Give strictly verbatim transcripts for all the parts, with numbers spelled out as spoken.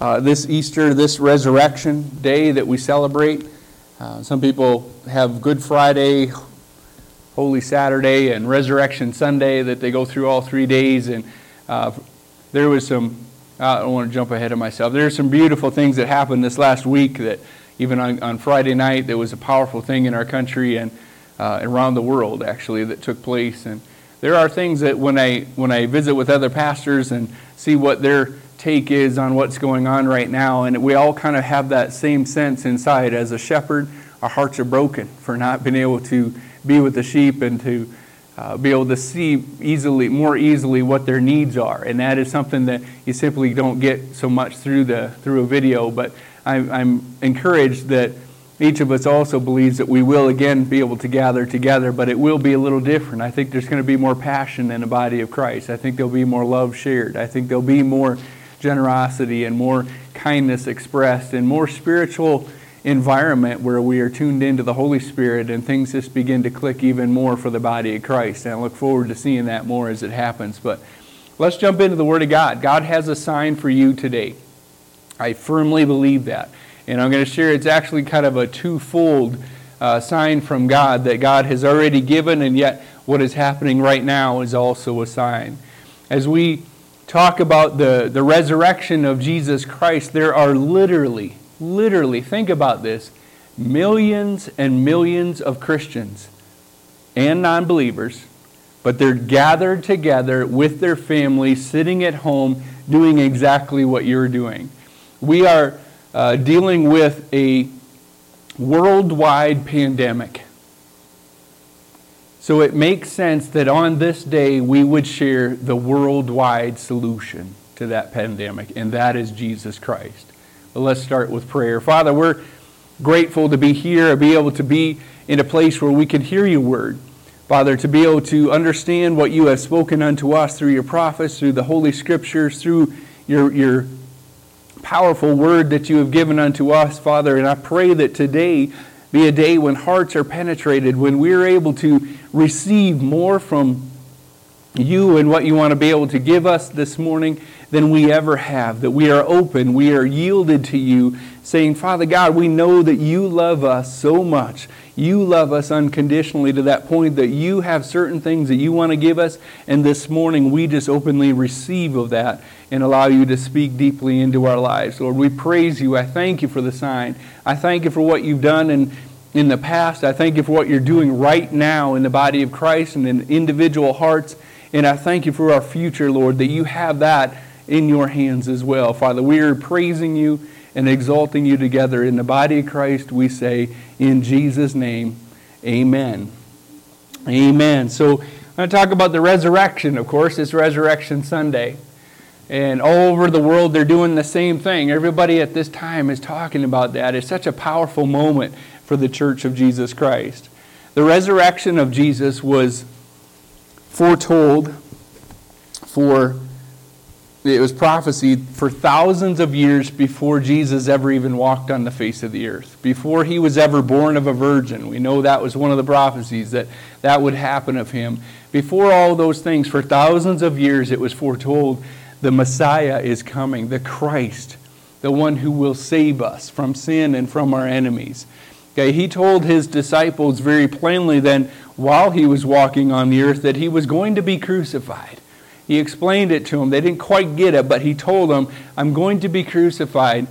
uh, this Easter, this resurrection day that we celebrate. Uh, some people have Good Friday, Holy Saturday, and Resurrection Sunday that they go through all three days. And uh, there was some, I don't want to jump ahead of myself, there are some beautiful things that happened this last week that even on, on Friday night, there was a powerful thing in our country and uh, around the world, actually, that took place. And there are things that when I when I visit with other pastors and see what their take is on what's going on right now, and we all kind of have that same sense inside. As a shepherd, our hearts are broken for not being able to be with the sheep and to uh, be able to see easily, more easily what their needs are. And that is something that you simply don't get so much through the through a video. But I'm, I'm encouraged that each of us also believes that we will again be able to gather together, but it will be a little different. I think there's going to be more passion in the body of Christ. I think there'll be more love shared. I think there'll be more generosity and more kindness expressed and more spiritual environment where we are tuned into the Holy Spirit and things just begin to click even more for the body of Christ. And I look forward to seeing that more as it happens. But let's jump into the Word of God. God has a sign for you today. I firmly believe that. And I'm going to share it's actually kind of a twofold uh, sign from God that God has already given, and yet what is happening right now is also a sign. As we talk about the, the resurrection of Jesus Christ, there are literally, literally, think about this, millions and millions of Christians and non-believers, but they're gathered together with their families, sitting at home, doing exactly what you're doing. We are uh, dealing with a worldwide pandemic. So it makes sense that on this day we would share the worldwide solution to that pandemic, and that is Jesus Christ. But let's start with prayer. Father, we're grateful to be here, to be able to be in a place where we can hear your word. Father, to be able to understand what you have spoken unto us through your prophets, through the Holy Scriptures, through your, your powerful word that you have given unto us, Father. And I pray that today be a day when hearts are penetrated, when we're able to receive more from you and what you want to be able to give us this morning than we ever have. That we are open, we are yielded to you, saying, Father God, we know that you love us so much. You love us unconditionally to that point that you have certain things that you want to give us. And this morning we just openly receive of that and allow you to speak deeply into our lives. Lord, we praise you. I thank you for the sign. I thank you for what you've done in, in the past. I thank you for what you're doing right now in the body of Christ and in individual hearts. And I thank you for our future, Lord, that you have that in your hands as well. Father, we are praising you and exalting you together in the body of Christ. We say, in Jesus' name, amen. Amen. So I'm going to talk about the resurrection, of course. It's Resurrection Sunday. And all over the world, they're doing the same thing. Everybody at this time is talking about that. It's such a powerful moment for the Church of Jesus Christ. The resurrection of Jesus was foretold for, it was prophesied for thousands of years before Jesus ever even walked on the face of the earth. Before he was ever born of a virgin. We know that was one of the prophecies, that that would happen of him. Before all those things, for thousands of years, it was foretold the Messiah is coming, the Christ, the one who will save us from sin and from our enemies. Okay, he told his disciples very plainly then, while he was walking on the earth, that he was going to be crucified. He explained it to them. They didn't quite get it, but he told them, I'm going to be crucified,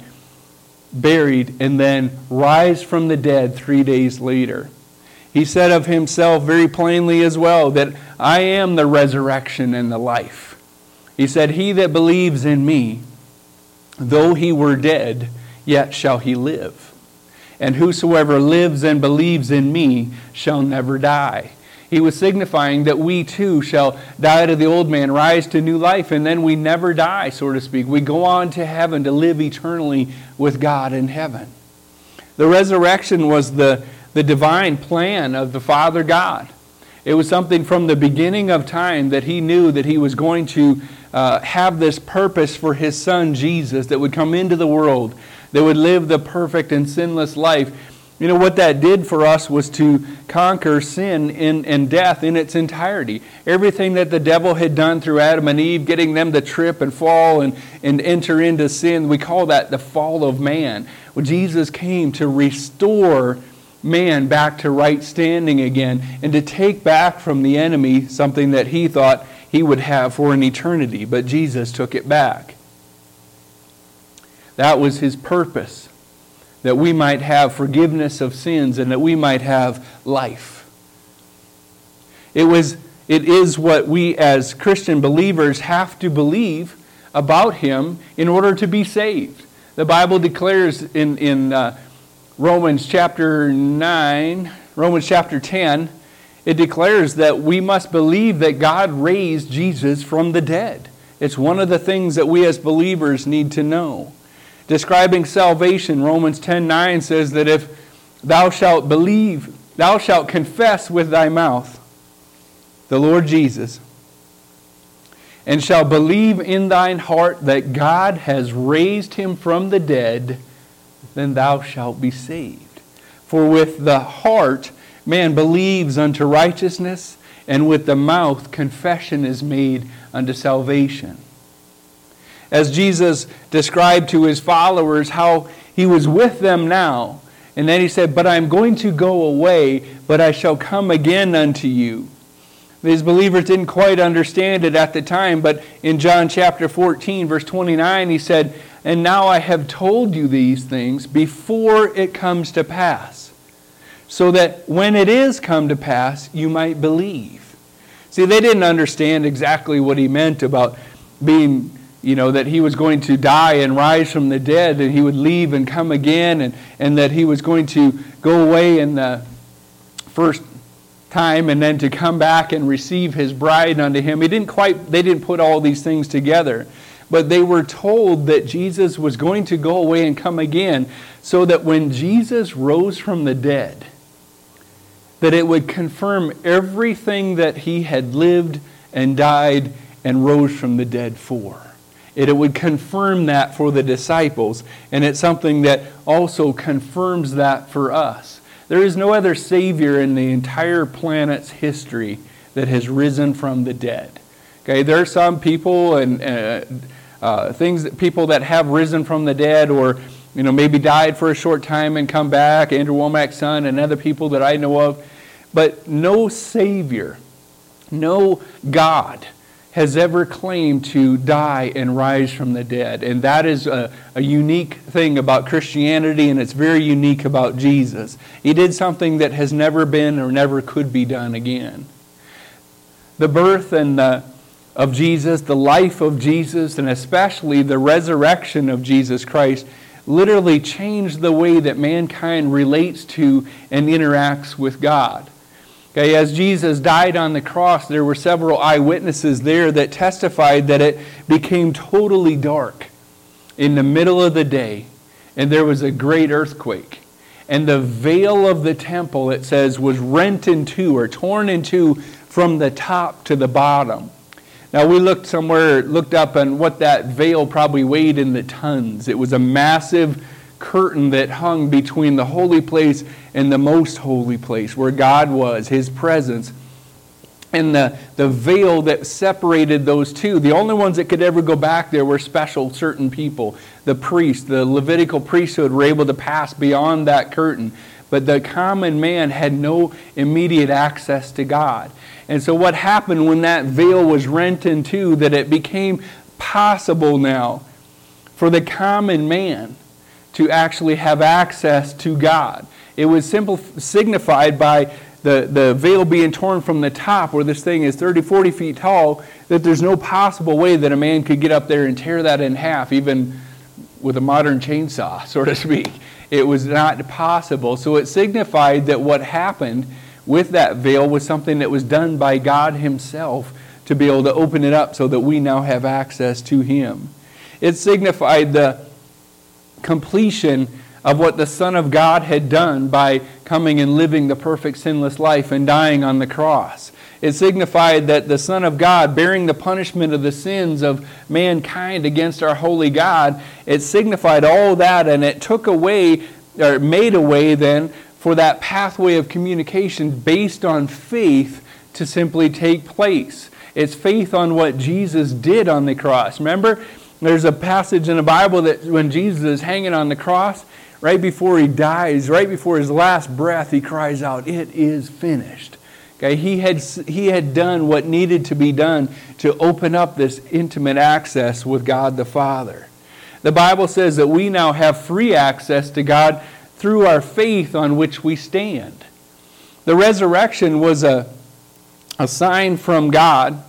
buried, and then rise from the dead three days later. He said of himself very plainly as well that I am the resurrection and the life. He said, he that believes in me, though he were dead, yet shall he live. And whosoever lives and believes in me shall never die. He was signifying that we too shall die to the old man, rise to new life, and then we never die, so to speak. We go on to heaven to live eternally with God in heaven. The resurrection was the, the divine plan of the Father God. It was something from the beginning of time that he knew that he was going to uh, have this purpose for his son Jesus that would come into the world, that would live the perfect and sinless life, You know, what that did for us was to conquer sin in, and death in its entirety. Everything that the devil had done through Adam and Eve, getting them to trip and fall and, and enter into sin, we call that the fall of man. Well, Jesus came to restore man back to right standing again and to take back from the enemy something that he thought he would have for an eternity. But Jesus took it back. That was his purpose, that we might have forgiveness of sins and that we might have life. It was, it is what we as Christian believers have to believe about him in order to be saved. The Bible declares in, in uh, Romans chapter nine, Romans chapter ten, it declares that we must believe that God raised Jesus from the dead. It's one of the things that we as believers need to know. Describing salvation, Romans ten nine says that if thou shalt believe, thou shalt confess with thy mouth the Lord Jesus, and shalt believe in thine heart that God has raised him from the dead, then thou shalt be saved. For with the heart man believes unto righteousness, and with the mouth confession is made unto salvation. As Jesus described to his followers how he was with them now, and then he said, but I am going to go away, but I shall come again unto you. These believers didn't quite understand it at the time, but in John chapter fourteen, verse twenty-nine, he said, and now I have told you these things before it comes to pass, so that when it is come to pass, you might believe. See, they didn't understand exactly what he meant about being, you know, that he was going to die and rise from the dead, and he would leave and come again, and, and that he was going to go away in the first time and then to come back and receive his bride unto him. He didn't quite, they didn't put all these things together. But they were told that Jesus was going to go away and come again, so that when Jesus rose from the dead, that it would confirm everything that he had lived and died and rose from the dead for. It, it would confirm that for the disciples, and it's something that also confirms that for us. There is no other Savior in the entire planet's history that has risen from the dead. Okay, there are some people and uh, uh, things that people that have risen from the dead, or you know maybe died for a short time and come back. Andrew Womack's son and other people that I know of, but no Savior, no God has ever claimed to die and rise from the dead. And that is a, a unique thing about Christianity, and it's very unique about Jesus. He did something that has never been or never could be done again. The birth and the, of Jesus, the life of Jesus, and especially the resurrection of Jesus Christ literally changed the way that mankind relates to and interacts with God. Okay, as Jesus died on the cross, there were several eyewitnesses there that testified that it became totally dark in the middle of the day, and there was a great earthquake. And the veil of the temple, it says, was rent in two or torn in two from the top to the bottom. Now, we looked somewhere, looked up on what that veil probably weighed in the tons. It was a massive curtain that hung between the holy place and the most holy place where God was, his presence. And the, the veil that separated those two, the only ones that could ever go back there were special certain people. The priests, the Levitical priesthood were able to pass beyond that curtain. But the common man had no immediate access to God. And so what happened when that veil was rent in two, that it became possible now for the common man to actually have access to God. It was simple, signified by the, the veil being torn from the top, where this thing is thirty, forty feet tall, that there's no possible way that a man could get up there and tear that in half, even with a modern chainsaw, so to speak. It was not possible. So it signified that what happened with that veil was something that was done by God himself to be able to open it up so that we now have access to him. It signified the completion of what the Son of God had done by coming and living the perfect sinless life and dying on the cross. It signified that the Son of God, bearing the punishment of the sins of mankind against our holy God, it signified all that, and it took away, or made a way then, for that pathway of communication based on faith to simply take place. It's faith on what Jesus did on the cross. Remember, there's a passage in the Bible that when Jesus is hanging on the cross, right before he dies, right before his last breath, he cries out, "It is finished." Okay, he had he had done what needed to be done to open up this intimate access with God the Father. The Bible says that we now have free access to God through our faith on which we stand. The resurrection was a, a sign from God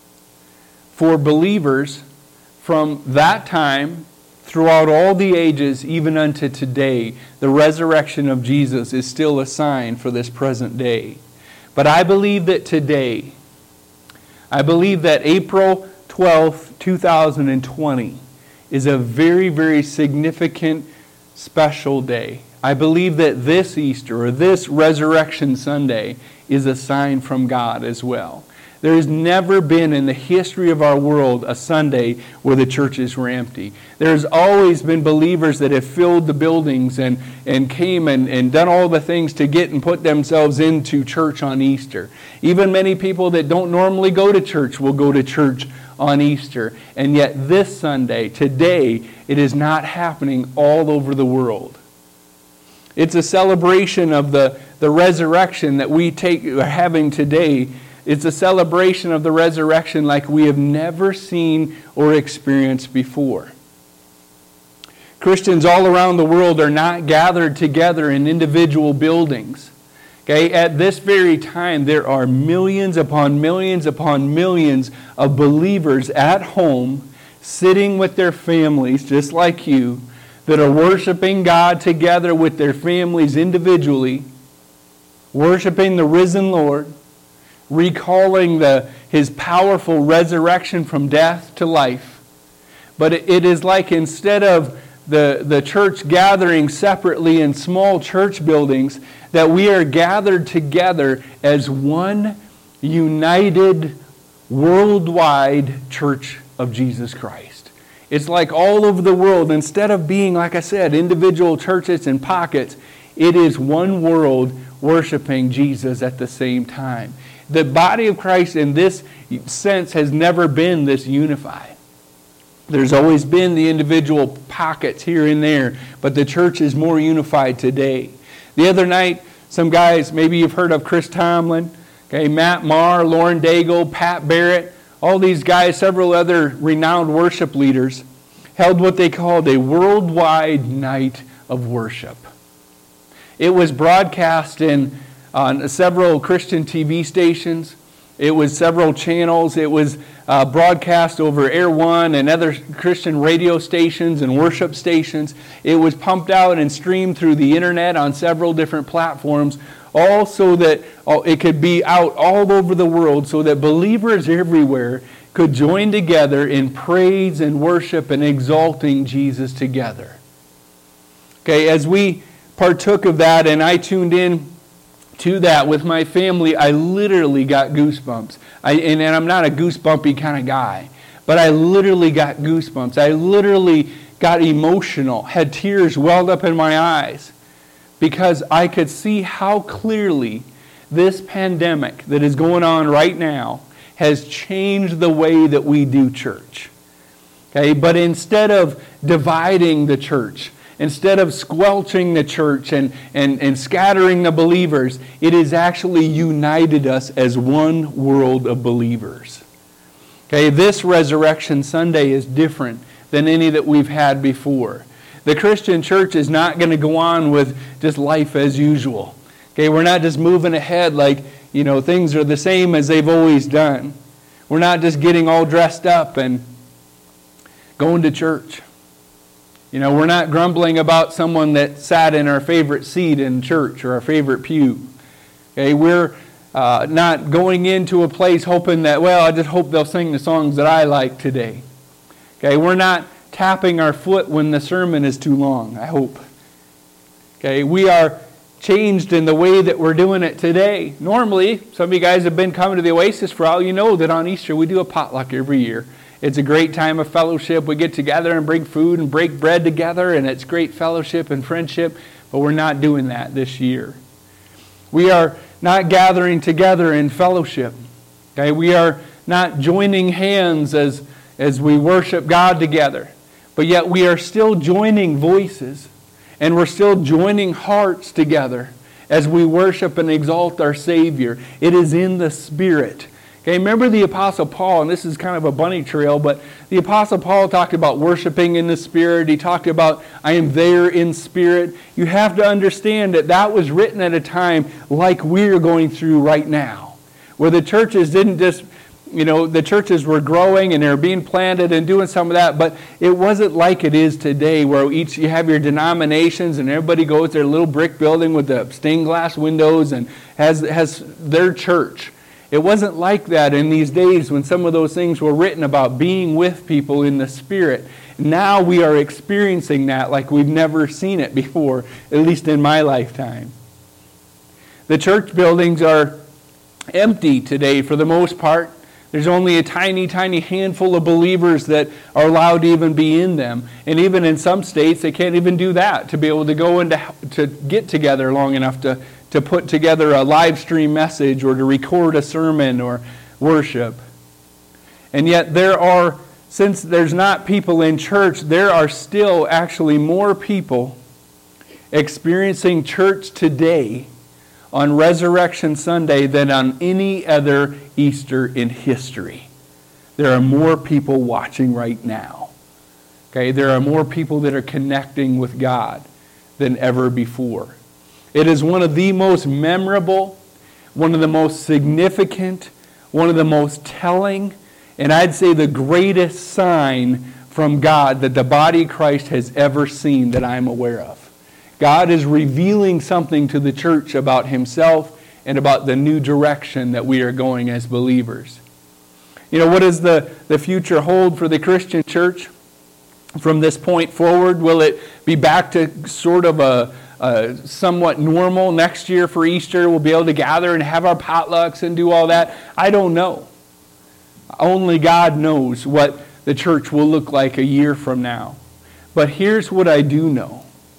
for believers from that time throughout all the ages, even unto today. The resurrection of Jesus is still a sign for this present day. But I believe that today, I believe that April twelfth, two thousand twenty is a very, very significant, special day. I believe that this Easter or this Resurrection Sunday is a sign from God as well. There has never been in the history of our world a Sunday where the churches were empty. There's always been believers that have filled the buildings and, and came and, and done all the things to get and put themselves into church on Easter. Even many people that don't normally go to church will go to church on Easter. And yet this Sunday, today, it is not happening all over the world. It's a celebration of the, the resurrection that we take are having today. It's a celebration of the resurrection like we have never seen or experienced before. Christians all around the world are not gathered together in individual buildings. Okay, at this very time, there are millions upon millions upon millions of believers at home, sitting with their families, just like you, that are worshiping God together with their families individually, worshiping the risen Lord, recalling the, His powerful resurrection from death to life. But it, it is like instead of the, the church gathering separately in small church buildings, that we are gathered together as one united, worldwide church of Jesus Christ. It's like all over the world, instead of being, like I said, individual churches and pockets, it is one world worshiping Jesus at the same time. The body of Christ in this sense has never been this unified. There's always been the individual pockets here and there, but the church is more unified today. The other night, some guys, maybe you've heard of Chris Tomlin, okay, Matt Maher, Lauren Daigle, Pat Barrett, all these guys, several other renowned worship leaders, held what they called a worldwide night of worship. It was broadcast in on several Christian T V stations. It was several channels. It was uh, broadcast over Air One and other Christian radio stations and worship stations. It was pumped out and streamed through the internet on several different platforms, all so that oh, it could be out all over the world so that believers everywhere could join together in praise and worship and exalting Jesus together. Okay, as we partook of that and I tuned in to that with my family, I literally got goosebumps. I, and, and I'm not a goosebumpy kind of guy, but I literally got goosebumps. I literally got emotional, had tears welled up in my eyes, because I could see how clearly this pandemic that is going on right now has changed the way that we do church. Okay, but instead of dividing the church, instead of squelching the church and, and, and scattering the believers, it has actually united us as one world of believers. Okay, this Resurrection Sunday is different than any that we've had before. The Christian church is not going to go on with just life as usual. Okay, we're not just moving ahead like, you know, things are the same as they've always done. We're not just getting all dressed up and going to church. You know, we're not grumbling about someone that sat in our favorite seat in church or our favorite pew. Okay, we're uh, not going into a place hoping that, well, I just hope they'll sing the songs that I like today. Okay, we're not tapping our foot when the sermon is too long, I hope. Okay, we are changed in the way that we're doing it today. Normally, some of you guys have been coming to the Oasis for all you know that on Easter we do a potluck every year. It's a great time of fellowship. We get together and bring food and break bread together, and it's great fellowship and friendship, but we're not doing that this year. We are not gathering together in fellowship. Okay? We are not joining hands as, as we worship God together. But yet we are still joining voices, and we're still joining hearts together as we worship and exalt our Savior. It is in the Spirit. Okay, remember the Apostle Paul, and this is kind of a bunny trail, but the Apostle Paul talked about worshiping in the Spirit. He talked about, I am there in spirit. You have to understand that that was written at a time like we're going through right now, where the churches didn't just, you know, the churches were growing and they were being planted and doing some of that, but it wasn't like it is today, where each you have your denominations and everybody goes to their little brick building with the stained glass windows and has has their church. It wasn't like that in these days when some of those things were written about being with people in the Spirit. Now we are experiencing that like we've never seen it before, at least in my lifetime. The church buildings are empty today for the most part. There's only a tiny, tiny handful of believers that are allowed to even be in them. And even in some states, they can't even do that, to be able to go into to get together long enough to, to put together a live stream message or to record a sermon or worship. And yet there are, since there's not people in church, there are still actually more people experiencing church today on Resurrection Sunday than on any other Easter in history. There are more people watching right now. Okay, there are more people that are connecting with God than ever before. It is one of the most memorable, one of the most significant, one of the most telling, and I'd say the greatest sign from God that the body of Christ has ever seen that I'm aware of. God is revealing something to the church about Himself and about the new direction that we are going as believers. You know, what does the, the future hold for the Christian church from this point forward? Will it be back to sort of a, a somewhat normal next year for Easter? We'll be able to gather and have our potlucks and do all that? I don't know. Only God knows what the church will look like a year from now. But here's what I do know.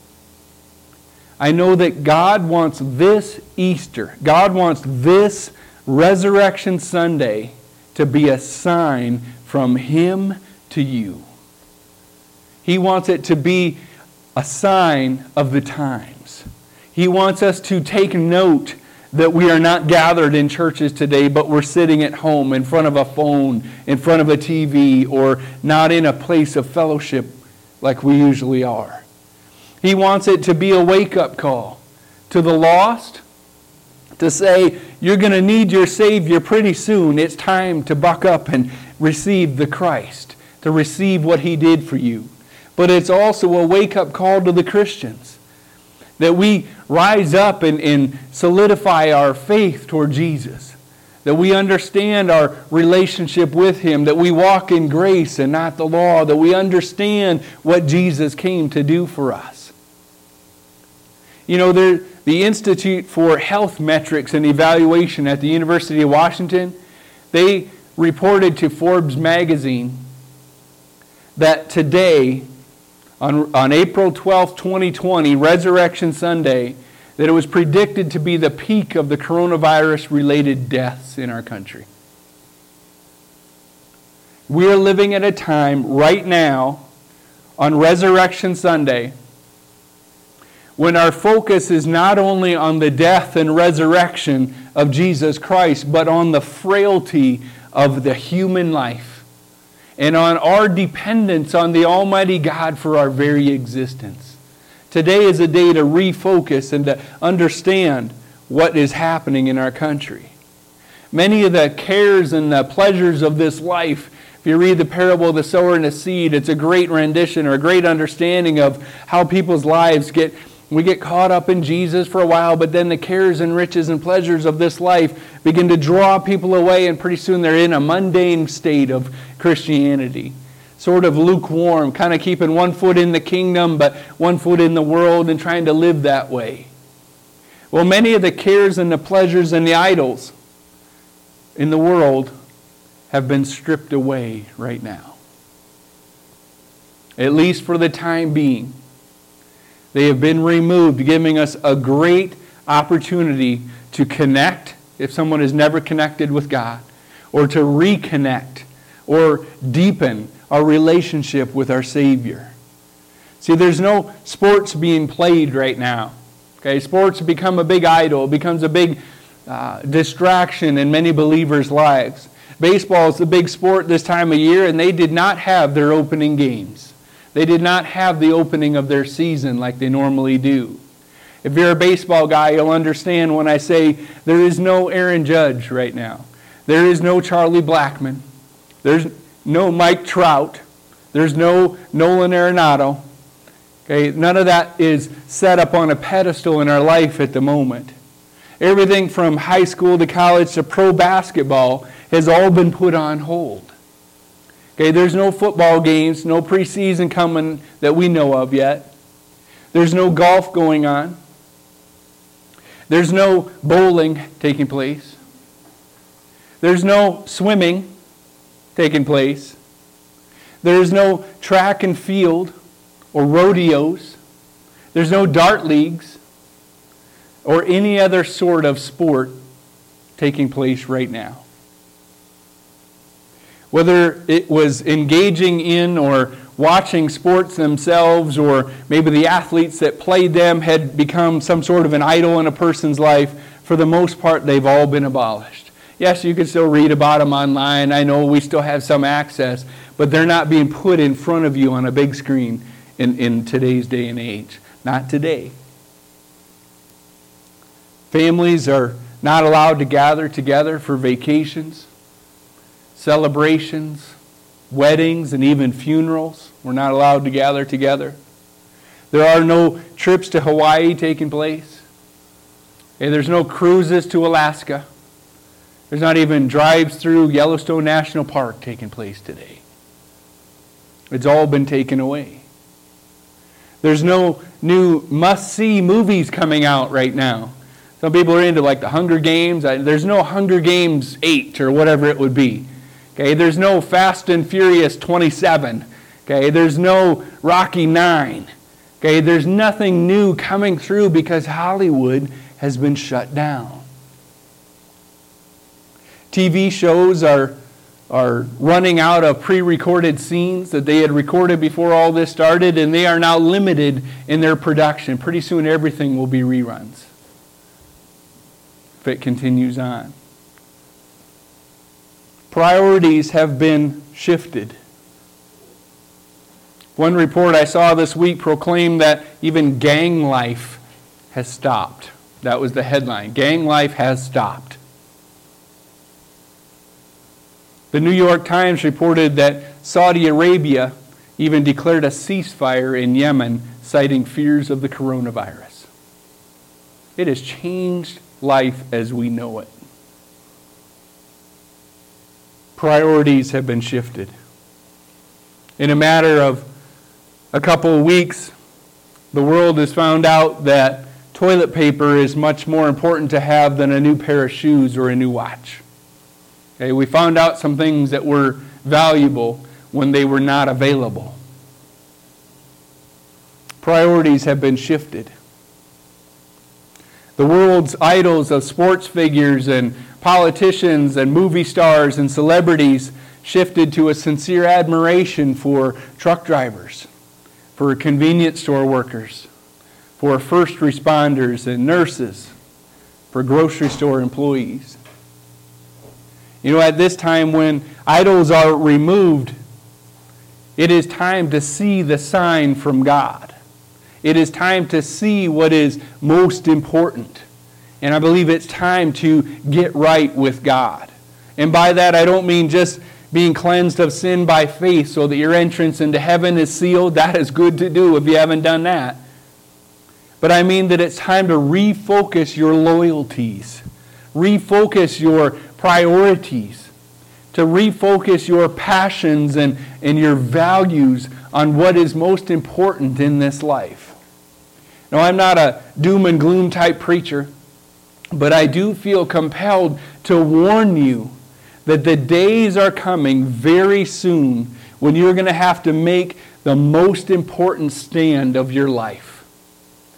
I know that God wants this Easter, God wants this Resurrection Sunday to be a sign from Him to you. He wants it to be a sign of the times. He wants us to take note that we are not gathered in churches today, but we're sitting at home in front of a phone, in front of a T V, or not in a place of fellowship like we usually are. He wants it to be a wake-up call to the lost, to say, you're going to need your Savior pretty soon. It's time to buck up and receive the Christ, to receive what He did for you. But it's also a wake-up call to the Christians, that we rise up and, and solidify our faith toward Jesus, that we understand our relationship with Him, that we walk in grace and not the law, that we understand what Jesus came to do for us. You know, the Institute for Health Metrics and Evaluation at the University of Washington, they reported to Forbes magazine that today, on, on April twelfth, twenty twenty, Resurrection Sunday, that it was predicted to be the peak of the coronavirus-related deaths in our country. We are living at a time right now on Resurrection Sunday when our focus is not only on the death and resurrection of Jesus Christ, but on the frailty of the human life and on our dependence on the Almighty God for our very existence. Today is a day to refocus and to understand what is happening in our country. Many of the cares and the pleasures of this life, if you read the parable of the sower and the seed, it's a great rendition or a great understanding of how people's lives get We get caught up in Jesus for a while, but then the cares and riches and pleasures of this life begin to draw people away, and pretty soon they're in a mundane state of Christianity. Sort of lukewarm, kind of keeping one foot in the kingdom, but one foot in the world and trying to live that way. Well, many of the cares and the pleasures and the idols in the world have been stripped away right now. At least for the time being. They have been removed, giving us a great opportunity to connect if someone has never connected with God, or to reconnect or deepen our relationship with our Savior. See, there's no sports being played right now. Okay, sports become a big idol, becomes a big uh, distraction in many believers' lives. Baseball is the big sport this time of year, and they did not have their opening games. They did not have the opening of their season like they normally do. If you're a baseball guy, you'll understand when I say there is no Aaron Judge right now. There is no Charlie Blackmon. There's no Mike Trout. There's no Nolan Arenado. Okay, none of that is set up on a pedestal in our life at the moment. Everything from high school to college to pro basketball has all been put on hold. Okay, there's no football games, no preseason coming that we know of yet. There's no golf going on. There's no bowling taking place. There's no swimming taking place. There's no track and field or rodeos. There's no dart leagues or any other sort of sport taking place right now. Whether it was engaging in or watching sports themselves, or maybe the athletes that played them had become some sort of an idol in a person's life, for the most part, they've all been abolished. Yes, you can still read about them online. I know we still have some access, but they're not being put in front of you on a big screen in, in today's day and age. Not today. Families are not allowed to gather together for vacations, celebrations, weddings, and even funerals. We're not allowed to gather together. There are no trips to Hawaii taking place. Okay, there's no cruises to Alaska. There's not even drives through Yellowstone National Park taking place today. It's all been taken away. There's no new must-see movies coming out right now. Some people are into like the Hunger Games. There's no Hunger Games eight or whatever it would be. Okay, there's no Fast and Furious twenty-seven. Okay, there's no Rocky nine. Okay, there's nothing new coming through because Hollywood has been shut down. T V shows are, are running out of pre-recorded scenes that they had recorded before all this started, and they are now limited in their production. Pretty soon everything will be reruns if it continues on. Priorities have been shifted. One report I saw this week proclaimed that even gang life has stopped. That was the headline. Gang life has stopped. The New York Times reported that Saudi Arabia even declared a ceasefire in Yemen, citing fears of the coronavirus. It has changed life as we know it. Priorities have been shifted. In a matter of a couple of weeks, the world has found out that toilet paper is much more important to have than a new pair of shoes or a new watch. Okay, we found out some things that were valuable when they were not available. Priorities have been shifted. The world's idols of sports figures and politicians and movie stars and celebrities shifted to a sincere admiration for truck drivers, for convenience store workers, for first responders and nurses, for grocery store employees. You know, at this time when idols are removed, it is time to see the sign from God. It is time to see what is most important. And I believe it's time to get right with God. And by that, I don't mean just being cleansed of sin by faith so that your entrance into heaven is sealed. That is good to do if you haven't done that. But I mean that it's time to refocus your loyalties, refocus your priorities, to refocus your passions and, and your values on what is most important in this life. Now, I'm not a doom and gloom type preacher, but I do feel compelled to warn you that the days are coming very soon when you're going to have to make the most important stand of your life.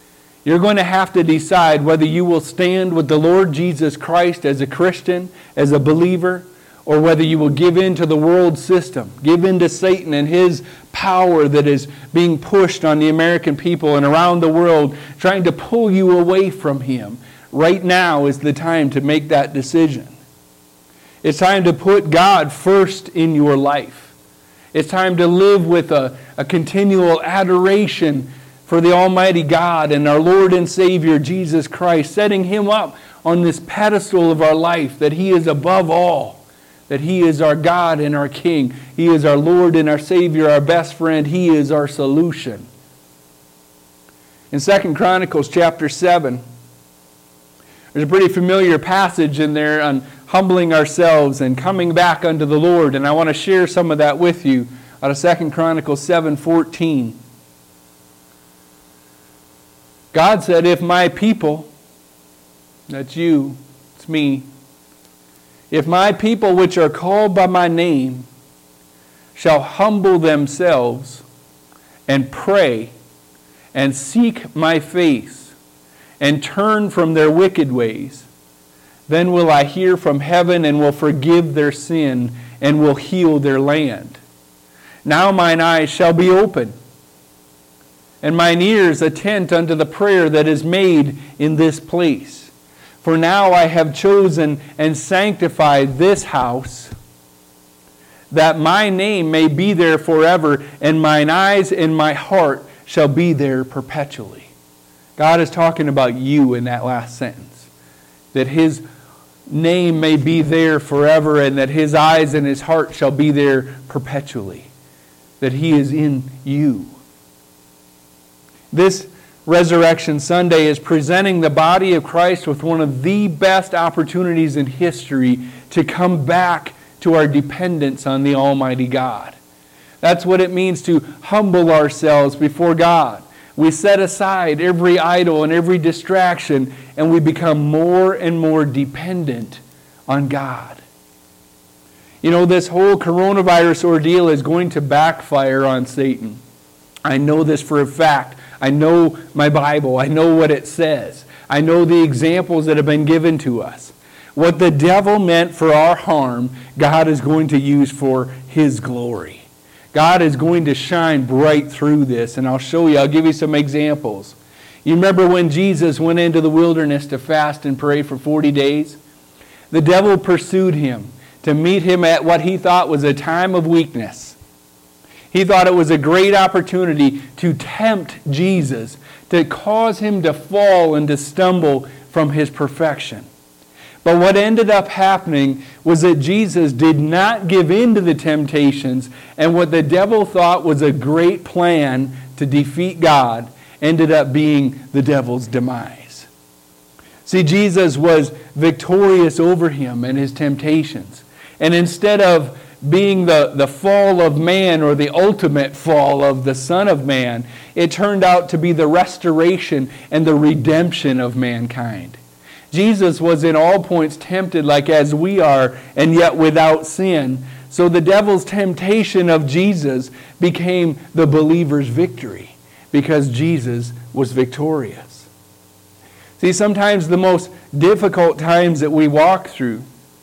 You're going to have to decide whether you will stand with the Lord Jesus Christ as a Christian, as a believer, or whether you will give in to the world system, give in to Satan and his power that is being pushed on the American people and around the world, trying to pull you away from Him. Right now is the time to make that decision. It's time to put God first in your life. It's time to live with a, a continual adoration for the Almighty God and our Lord and Savior Jesus Christ, setting Him up on this pedestal of our life, that He is above all. That He is our God and our King. He is our Lord and our Savior, our best friend. He is our solution. In Second Chronicles chapter seven, there's a pretty familiar passage in there on humbling ourselves and coming back unto the Lord. And I want to share some of that with you out of Second Chronicles seven fourteen. God said, if my people, that's you, it's me, if my people which are called by my name shall humble themselves and pray and seek my face and turn from their wicked ways, then will I hear from heaven and will forgive their sin and will heal their land. Now mine eyes shall be open and mine ears attent unto the prayer that is made in this place. For now I have chosen and sanctified this house, that my name may be there forever, and mine eyes and my heart shall be there perpetually. God is talking about you in that last sentence. That His name may be there forever, and that His eyes and His heart shall be there perpetually. That He is in you. This Resurrection Sunday is presenting the body of Christ with one of the best opportunities in history to come back to our dependence on the Almighty God. That's what it means to humble ourselves before God. We set aside every idol and every distraction, and we become more and more dependent on God. You know, this whole coronavirus ordeal is going to backfire on Satan. I know this for a fact. I know my Bible. I know what it says. I know the examples that have been given to us. What the devil meant for our harm, God is going to use for His glory. God is going to shine bright through this, and I'll show you. I'll give you some examples. You remember when Jesus went into the wilderness to fast and pray for forty days? The devil pursued Him to meet Him at what he thought was a time of weakness. He thought it was a great opportunity to tempt Jesus, to cause Him to fall and to stumble from His perfection. But what ended up happening was that Jesus did not give in to the temptations, and what the devil thought was a great plan to defeat God ended up being the devil's demise. See, Jesus was victorious over him and his temptations. And instead of being the, the fall of man, or the ultimate fall of the Son of Man, it turned out to be the restoration and the redemption of mankind. Jesus was in all points tempted like as we are, and yet without sin. So the devil's temptation of Jesus became the believer's victory, because Jesus was victorious. See, sometimes the most difficult times that we walk through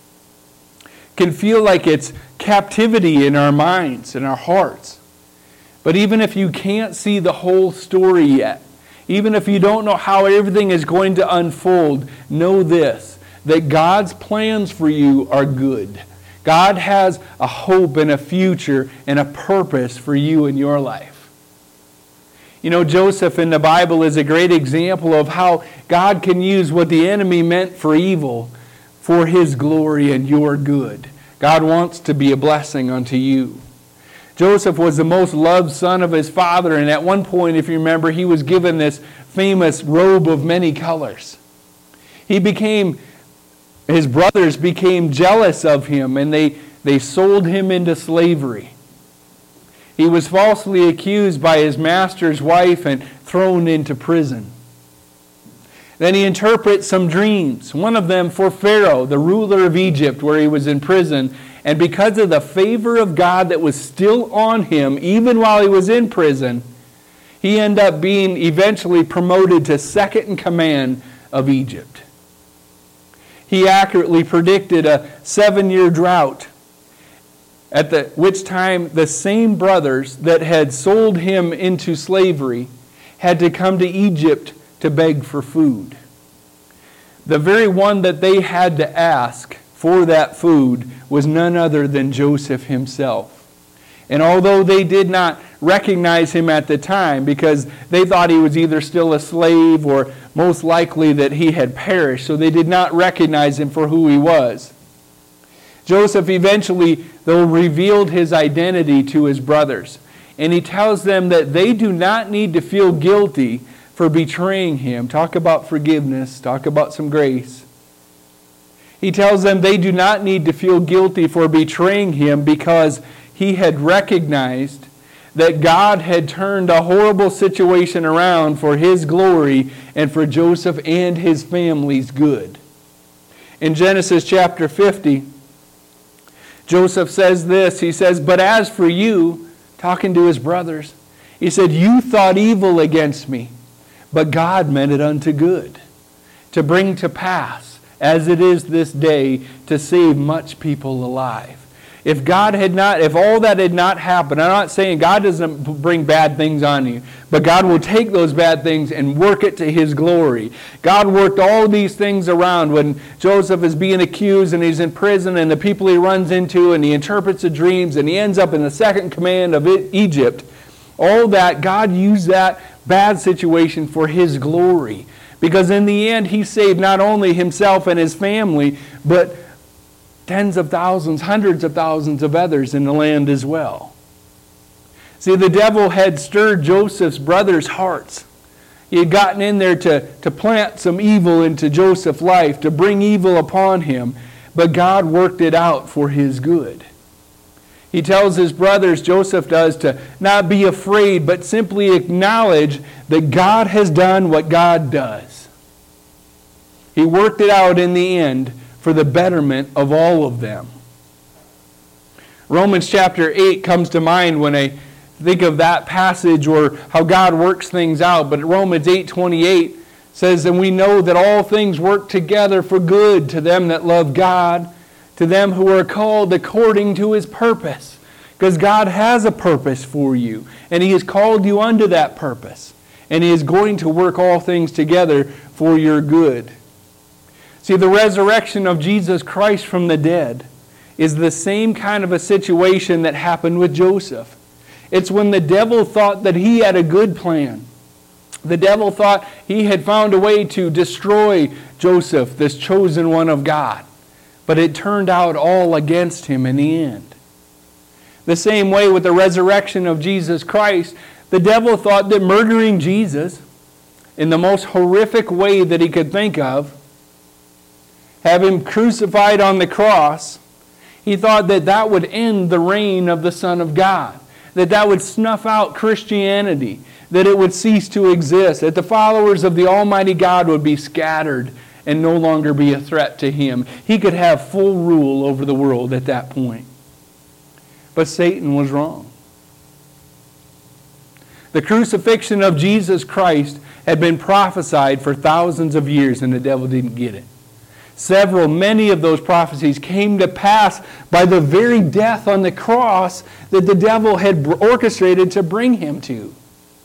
can feel like it's captivity in our minds and our hearts. But even if you can't see the whole story yet, even if you don't know how everything is going to unfold, know this, that God's plans for you are good. God has a hope and a future and a purpose for you in your life. You know, Joseph in the Bible is a great example of how God can use what the enemy meant for evil for His glory and your good. God wants to be a blessing unto you. Joseph was the most loved son of his father, and at one point, if you remember, he was given this famous robe of many colors. He became, his brothers became jealous of him, and they, they sold him into slavery. He was falsely accused by his master's wife and thrown into prison. Then he interprets some dreams, one of them for Pharaoh, the ruler of Egypt, where he was in prison. And because of the favor of God that was still on him, even while he was in prison, He ended up being eventually promoted to second in command of Egypt. He accurately predicted a seven-year drought, at the, which time the same brothers that had sold him into slavery had to come to Egypt to beg for food. The very one that they had to ask for that food was none other than Joseph himself. And although they did not recognize him at the time, because they thought he was either still a slave or most likely that he had perished, so they did not recognize him for who he was. Joseph eventually, though, revealed his identity to his brothers. And he tells them that they do not need to feel guilty for betraying him. Talk about forgiveness. Talk about some grace. He tells them they do not need to feel guilty for betraying him because he had recognized that God had turned a horrible situation around for his glory and for Joseph and his family's good. In Genesis chapter fifty, Joseph says this. He says, "But as for you," talking to his brothers, he said, "You thought evil against me, but God meant it unto good, to bring to pass, as it is this day, to save much people alive." If God had not, if all that had not happened, I'm not saying God doesn't bring bad things on you, but God will take those bad things and work it to His glory. God worked all these things around when Joseph is being accused and he's in prison and the people he runs into and he interprets the dreams and he ends up in the second command of Egypt. All that, God used that bad situation for His glory. Because in the end, He saved not only himself and his family, but tens of thousands, hundreds of thousands of others in the land as well. See, the devil had stirred Joseph's brothers' hearts. He had gotten in there to, to plant some evil into Joseph's life, to bring evil upon him, but God worked it out for his good. He tells his brothers, Joseph does, to not be afraid, but simply acknowledge that God has done what God does. He worked it out in the end for the betterment of all of them. Romans chapter eight comes to mind when I think of that passage or how God works things out. But Romans eight twenty-eight says, "And we know that all things work together for good to them that love God, to them who are called according to His purpose." Because God has a purpose for you, and He has called you unto that purpose. And He is going to work all things together for your good. See, the resurrection of Jesus Christ from the dead is the same kind of a situation that happened with Joseph. It's when the devil thought that he had a good plan. The devil thought he had found a way to destroy Joseph, this chosen one of God. But it turned out all against him in the end. The same way with the resurrection of Jesus Christ, the devil thought that murdering Jesus in the most horrific way that he could think of, have Him crucified on the cross, he thought that that would end the reign of the Son of God, that that would snuff out Christianity, that it would cease to exist, that the followers of the Almighty God would be scattered and no longer be a threat to Him. He could have full rule over the world at that point. But Satan was wrong. The crucifixion of Jesus Christ had been prophesied for thousands of years and the devil didn't get it. Several, many of those prophecies came to pass by the very death on the cross that the devil had orchestrated to bring him to.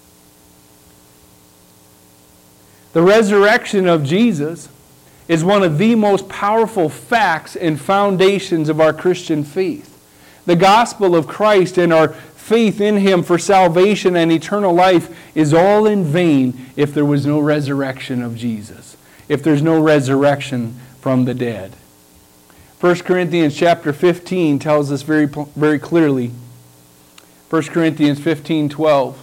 The resurrection of Jesus is one of the most powerful facts and foundations of our Christian faith. The gospel of Christ and our faith in Him for salvation and eternal life is all in vain if there was no resurrection of Jesus, if there's no resurrection from the dead. First Corinthians chapter fifteen tells us very, very clearly. First Corinthians fifteen twelve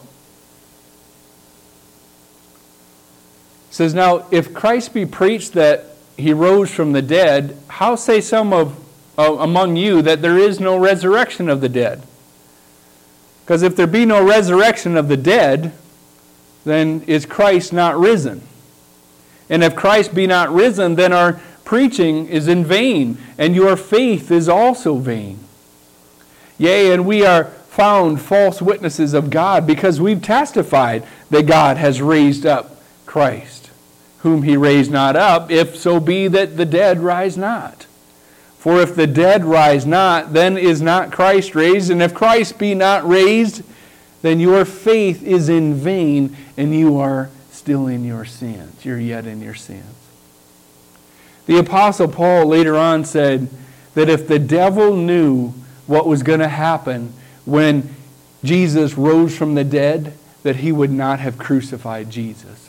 says, "Now if Christ be preached that He rose from the dead, how say some of uh, among you that there is no resurrection of the dead? Because if there be no resurrection of the dead, then is Christ not risen? And if Christ be not risen, then our preaching is in vain, and your faith is also vain. Yea, and we are found false witnesses of God because we've testified that God has raised up Christ, whom he raised not up, if so be that the dead rise not. For if the dead rise not, then is not Christ raised, and if Christ be not raised, then your faith is in vain, and you are still in your sins. You're yet in your sins. The Apostle Paul later on said that if the devil knew what was going to happen when Jesus rose from the dead, that he would not have crucified Jesus.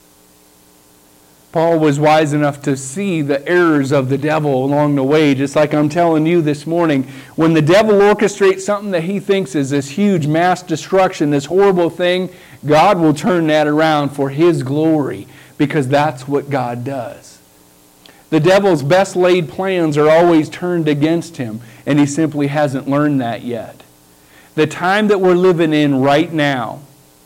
Paul was wise enough to see the errors of the devil along the way, just like I'm telling you this morning. When the devil orchestrates something that he thinks is this huge mass destruction, this horrible thing, God will turn that around for his glory, because that's what God does. The devil's best laid plans are always turned against him, and he simply hasn't learned that yet. The time that we're living in right now,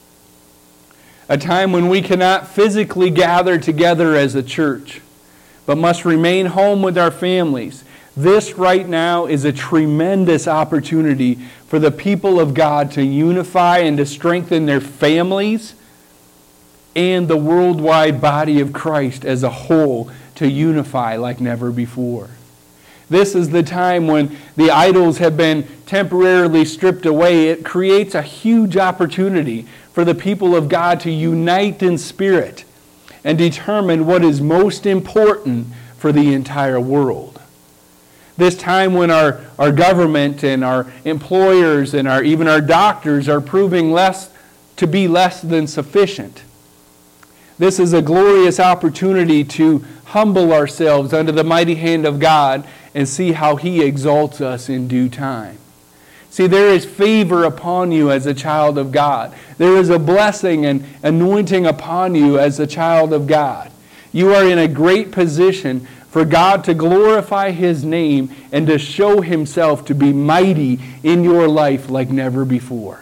a time when we cannot physically gather together as a church, but must remain home with our families. This right now is a tremendous opportunity for the people of God to unify and to strengthen their families and the worldwide body of Christ as a whole to unify like never before. This is the time when the idols have been temporarily stripped away. It creates a huge opportunity for the people of God to unite in spirit and determine what is most important for the entire world. This time when our, our government and our employers and our, even our doctors are proving less to be less than sufficient. This is a glorious opportunity to humble ourselves under the mighty hand of God and see how he exalts us in due time. See, there is favor upon you as a child of God. There is a blessing and anointing upon you as a child of God. You are in a great position for God to glorify his name and to show himself to be mighty in your life like never before.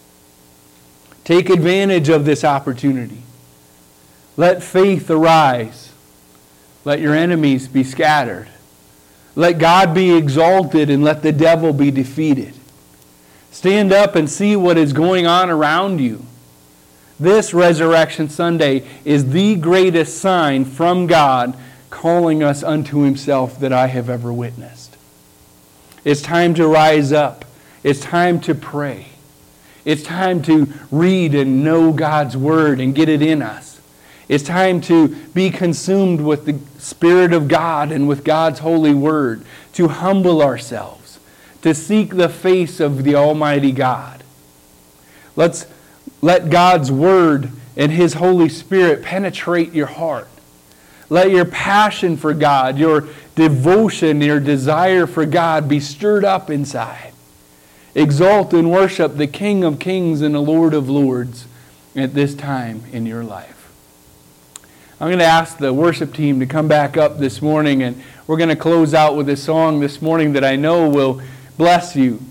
Take advantage of this opportunity. Let faith arise. Let your enemies be scattered. Let God be exalted and let the devil be defeated. Stand up and see what is going on around you. This Resurrection Sunday is the greatest sign from God calling us unto himself that I have ever witnessed. It's time to rise up. It's time to pray. It's time to read and know God's Word and get it in us. It's time to be consumed with the Spirit of God and with God's holy Word, to humble ourselves, to seek the face of the Almighty God. Let's let God's Word and his Holy Spirit penetrate your heart. Let your passion for God, your devotion, your desire for God be stirred up inside. Exalt and worship the King of Kings and the Lord of Lords at this time in your life. I'm going to ask the worship team to come back up this morning, and we're going to close out with a song this morning that I know will bless you.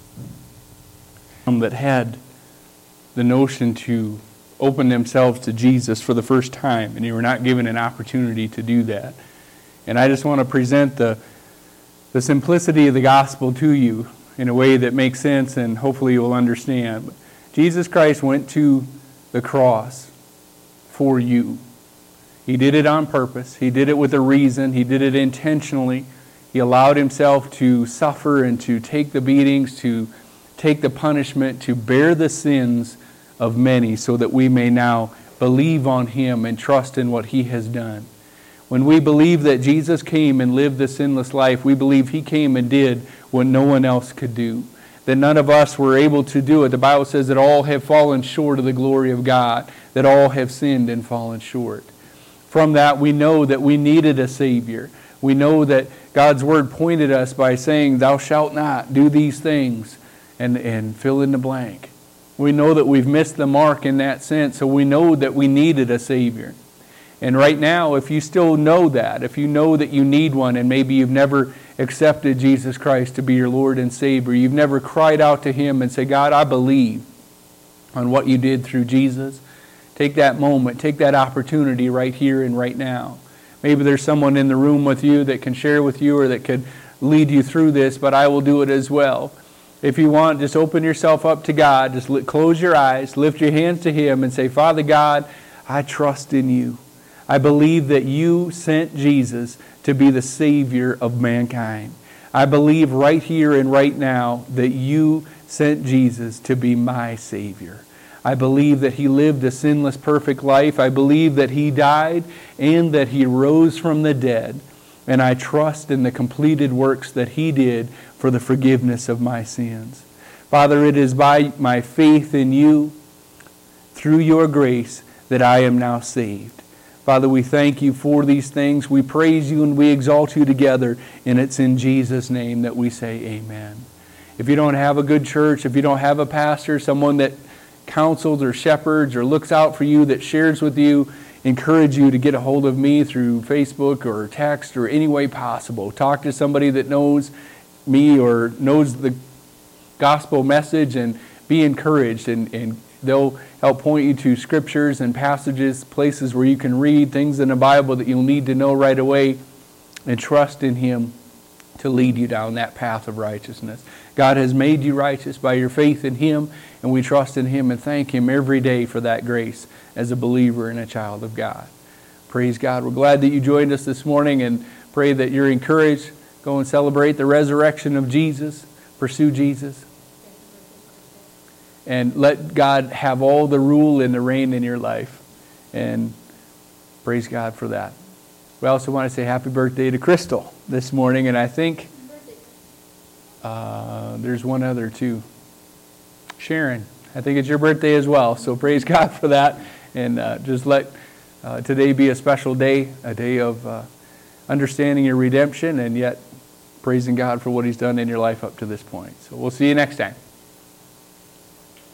That had the notion to open themselves to Jesus for the first time, and you were not given an opportunity to do that. And I just want to present the, the simplicity of the gospel to you in a way that makes sense, and hopefully you'll understand. But Jesus Christ went to the cross for you. He did it on purpose. He did it with a reason. He did it intentionally. He allowed himself to suffer and to take the beatings, to take the punishment, to bear the sins of many, so that we may now believe on him and trust in what he has done. When we believe that Jesus came and lived the sinless life, we believe he came and did what no one else could do. That none of us were able to do it. The Bible says that all have fallen short of the glory of God, that all have sinned and fallen short. From that, we know that we needed a Savior. We know that God's Word pointed us by saying, thou shalt not do these things, and, and fill in the blank. We know that we've missed the mark in that sense, so we know that we needed a Savior. And right now, if you still know that, if you know that you need one, and maybe you've never accepted Jesus Christ to be your Lord and Savior, you've never cried out to him and say, God, I believe on what you did through Jesus, take that moment, take that opportunity right here and right now. Maybe there's someone in the room with you that can share with you or that could lead you through this, but I will do it as well. if you want, just open yourself up to God. Just li- close your eyes, lift your hands to Him, and say, Father God, I trust in you. I believe that you sent Jesus to be the Savior of mankind. I believe right here and right now that you sent Jesus to be my Savior. I believe that He lived a sinless, perfect life. I believe that He died and that He rose from the dead. And I trust in the completed works that He did for the forgiveness of my sins. Father, it is by my faith in you, through your grace, that I am now saved. Father, we thank you for these things. We praise you and we exalt you together. And it's in Jesus' name that we say amen. If you don't have a good church, if you don't have a pastor, someone that counsels or shepherds or looks out for you, that shares with you, encourage you to get a hold of me through Facebook or text or any way possible. Talk to somebody that knows me or knows the gospel message and be encouraged, and, and they'll help point you to scriptures and passages, places where you can read things in the Bible that you'll need to know right away, and trust in Him to lead you down that path of righteousness. God has made you righteous by your faith in Him, and we trust in Him and thank Him every day for that grace as a believer and a child of God. Praise God. We're glad that you joined us this morning, and pray that you're encouraged. Go and celebrate the resurrection of Jesus. Pursue Jesus. And let God have all the rule and the reign in your life. And praise God for that. We also want to say happy birthday to Crystal this morning. And I think uh, there's one other too. Sharon, I think it's your birthday as well. So praise God for that. And uh, just let uh, today be a special day, a day of uh, understanding your redemption and yet praising God for what He's done in your life up to this point. So we'll see you next time.